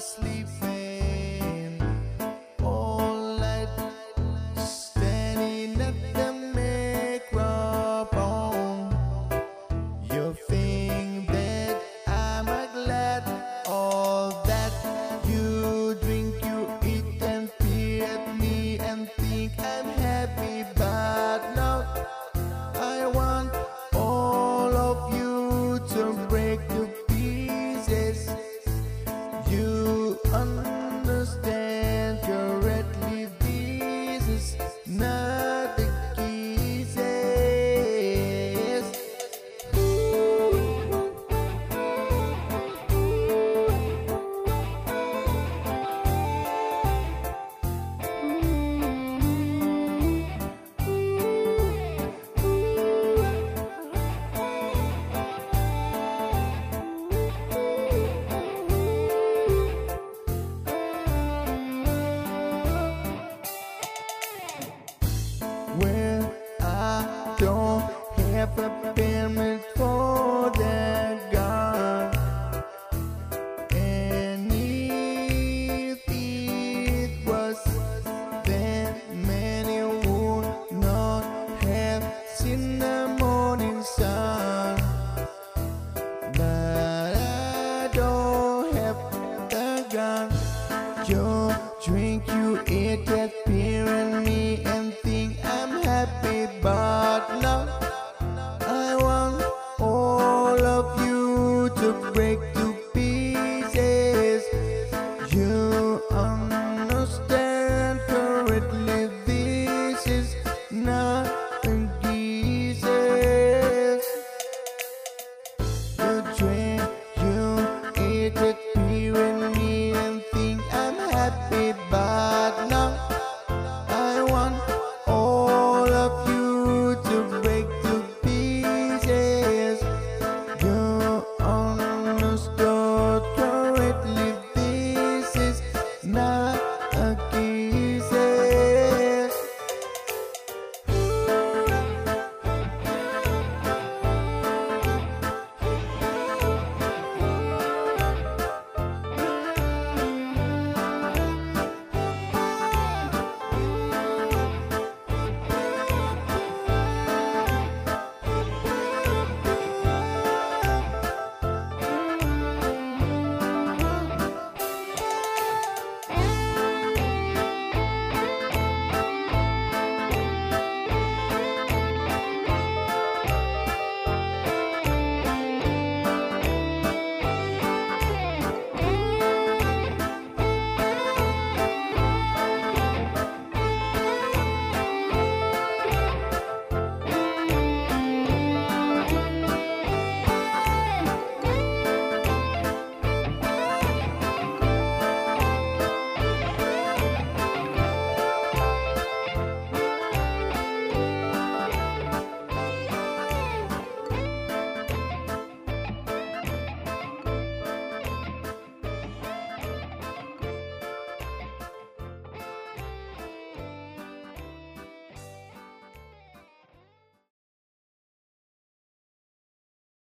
sleeping all night, standing at the microphone. You think that I'm glad all that you drink, you eat and peer at me and think I'm happy, but no, I want all of you to break to pieces. You understand correctly, this is not the kisses. Well, I don't have a permit for that gun, and if it was, then many would not have seen the morning sun. But I don't have the gun. You drink, you eat that